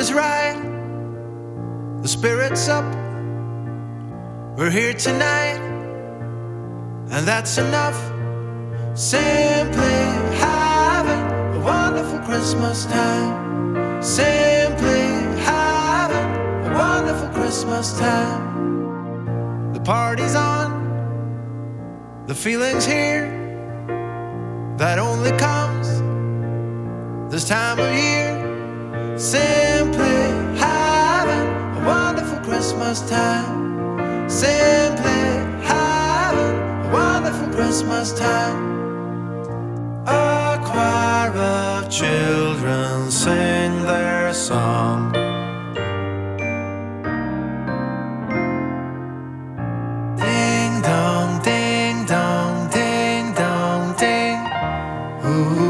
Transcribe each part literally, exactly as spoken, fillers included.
is right, the spirit's up. We're here tonight, and that's enough. Simply having a wonderful Christmas time. Simply having a wonderful Christmas time. The party's on, the feeling's here, that only comes this time of year. Simply having a wonderful Christmas time. Simply having a wonderful Christmas time. A choir of children sing their song. Ding dong, ding dong, ding dong, ding. Ooh.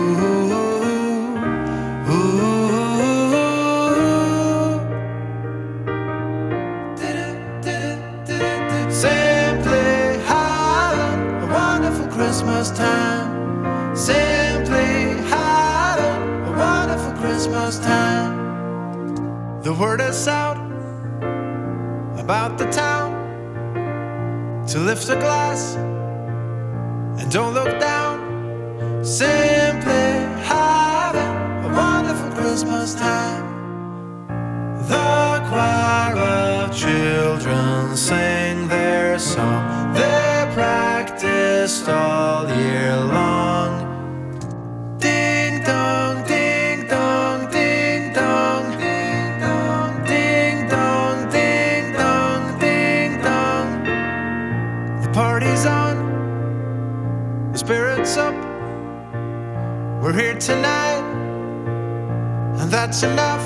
Simply having a wonderful Christmas time. Simply having a wonderful Christmas time. The word is out about the town to lift a glass and don't look down. Simply having a wonderful Christmas time. The choir of children sing their song. They practiced all year long. Ding dong, ding dong, ding dong, ding dong, ding dong, ding dong, ding dong. The party's on, the spirit's up. We're here tonight, and that's enough.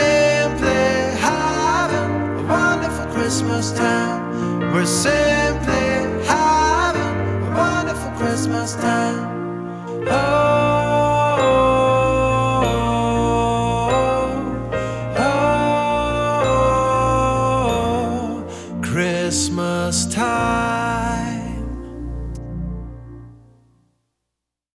Simply having a wonderful Christmas time. We're simply